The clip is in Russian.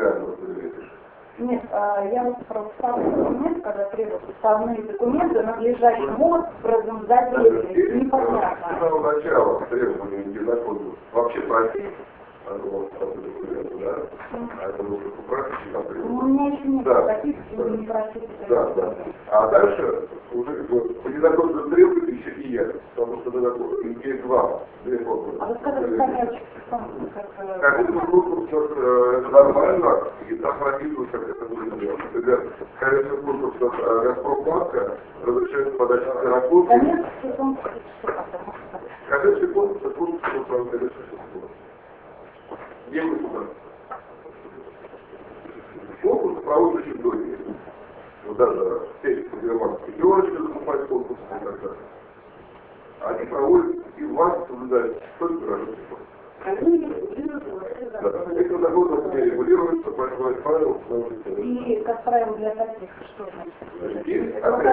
реально проверяешь? Нет, я вот про составные документы, когда требуют составные документы, надлежащим образом заверили. Непонятно. С самого начала требования к закону вообще просить, да? А это нужно попросить. Ну, у меня еще нет таких, не просили. Да. А дальше уже по незаконным требованиям еще и ехать, потому что есть две формы. А вы сказали, как как это нормально, и там прописывают, как это будет делать. Например, конечно, конкурс Газпромбанка разрешает подачу терракоты. коммерческий конкурс, Коммерческий конкурс, это конкурс, коммерческий конкурс. Где мы туда? Конкурс проводит очень долго. Вот даже сеть германских пятерочек закупать конкурсы и так далее. Они проводят и вас соблюдают только гражданский конкурс. Да. Это законом не регулируется, поэтому правило. И, как правило, для таких, что значит? Есть